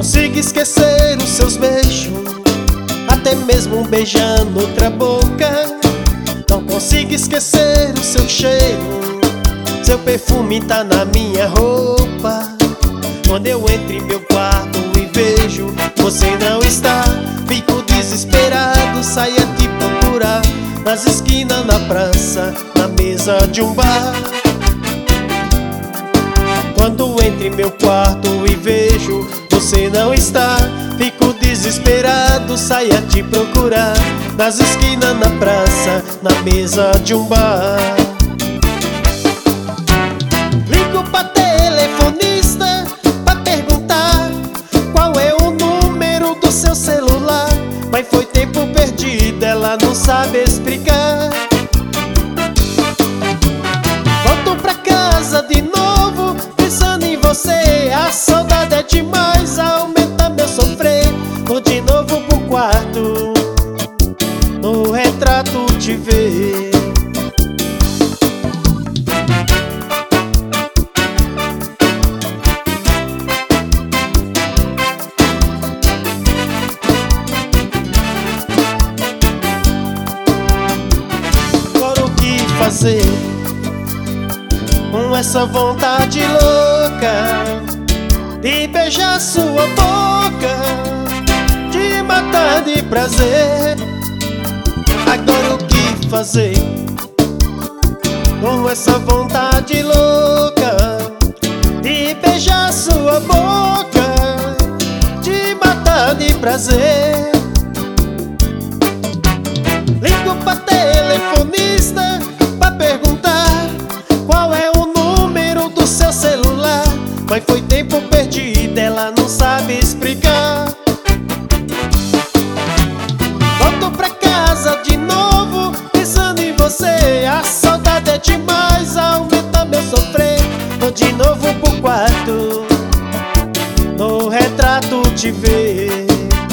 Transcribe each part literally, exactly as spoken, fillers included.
consigo esquecer os seus beijos, até mesmo beijando outra boca. Não consigo esquecer o seu cheiro, seu perfume tá na minha roupa. Quando eu entro em meu quarto e vejo você não está, fico desesperado, saio a te procurar nas esquinas, na praça, na mesa de um bar. Quando entro em meu quarto e vejo você não está, fico desesperado, saio a te procurar nas esquinas, na praça, na mesa de um bar. Ligo pra telefonista pra perguntar qual é o número do seu celular, mas foi tempo perdido, ela não sabe explicar. Volto pra casa de novo pensando em você, a saudade é demais, aumenta meu sofrer. Vou de novo pro quarto, no retrato te ver. Agora o que fazer com essa vontade louca de beijar sua boca, de matar de prazer? Agora o que fazer com essa vontade louca de beijar sua boca, de matar de prazer? Ligo pra telefonista pra perguntar qual é o número do seu celular, mas foi tempo perdido, ela não sabe explicar. Volto pra casa de novo pensando em você, a saudade é demais, aumenta meu sofrer. Vou de novo pro quarto, no retrato te ver.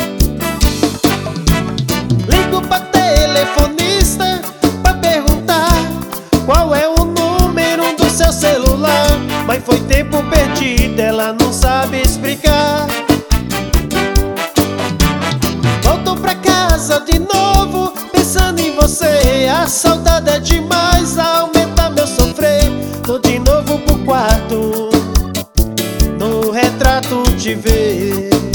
Ligo pra telefonista pra perguntar qual é o número do seu celular, mas foi tempo perdido, ela não sabe explicar. Volto pra casa de novo pensando em você, a saudade é demais, aumenta meu sofrer. Tô de novo pro quarto, no retrato te ver.